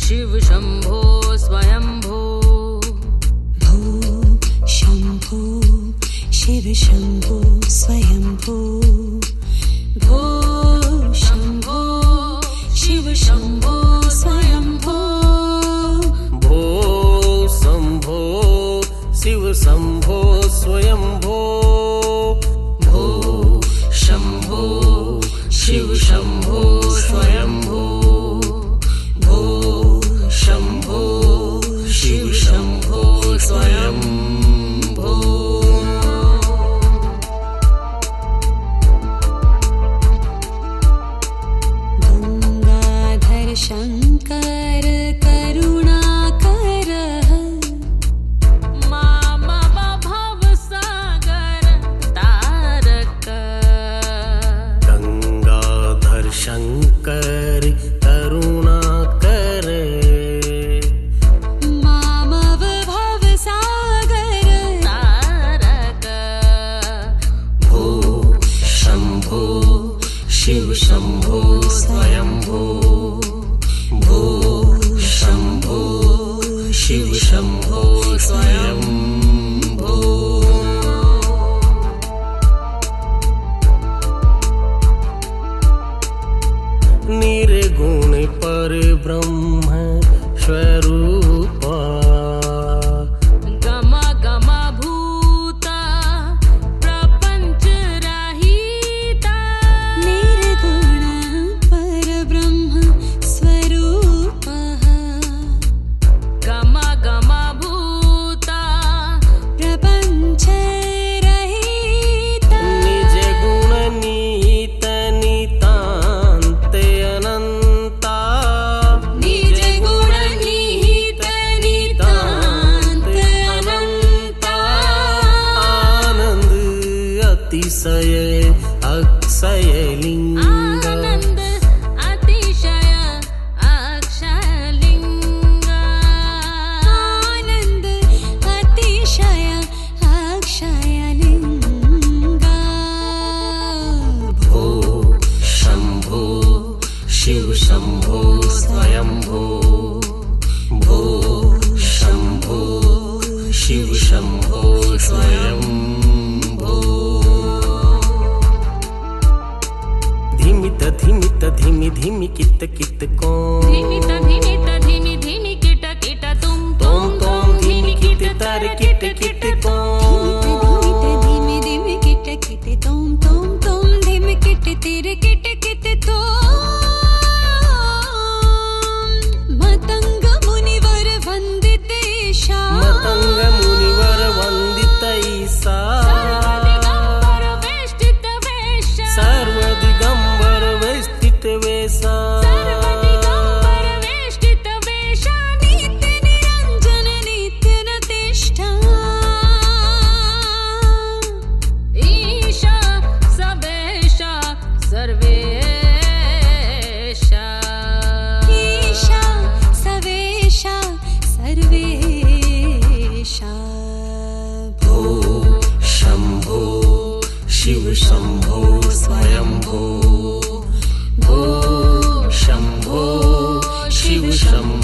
शिव शंभो स्वयंभो। भो शंभो शिव शंभो स्वयंभो। भो शंभो शिव शंभो स्वयंभो। भो शंभो शिव शंभो स्वयंभो। भो शंभो शिव शंभो स्वयंभो। भो शंभो शिव शंभो स्वयंभो। गंगाधर शंकर करुणाकर। मामव भवसागर तारक। गंगाधर शंकर करुणाकर। मामव भवसागर तारक। भो शंभो शिव शंभो स्वयंभो। भो शंभो शिव शंभो स्वयंभो। निर्गुण पर ब्रह्म स्वरूप। गम गम भूता प्रपंच रहिता। निर्गुण परब्रह्म स्वरूपः। गम गम भूता प्रपञ्च रहितः। निज गुण नीत नितान्त अनंता। निज गुण निहित नितान्त अनंता। आनंद अतिशय अक्षय लिंग। आनंद अतिशय अक्षयलिंग। आनंद अतिशय अक्षयलिंग। भो शंभो शिव शंभो स्वयंभो। भो शंभो शिव शंभो स्वयंभो। धिमित धिमित धिमि धिमि कित कित को। धिमित धिमित धिमि धिमि किट किट तुम तोम तोम धिमि कित तर किट किट को। धीमे धीमे किट किट तोम तोम तोम धीमे किट तिर किट किट तोम। मतंग मुनिवर वंदितेशा। मतंग मुनिवर वंदित ईसा। सर्वदिगंबर वेष्टित वेश। सर्वदिगंबर वेष्टित वेशा। सर्वदिगंबर वेष्टित वेश। नित्य निरंजन नित्य नतिष्ठा। ईशा सवेशा सर्वेशा। ईशा सवेशा सर्वेशा। भो शंभो शिव शंभो स्वयंभो। भो शंभो शिव शंभो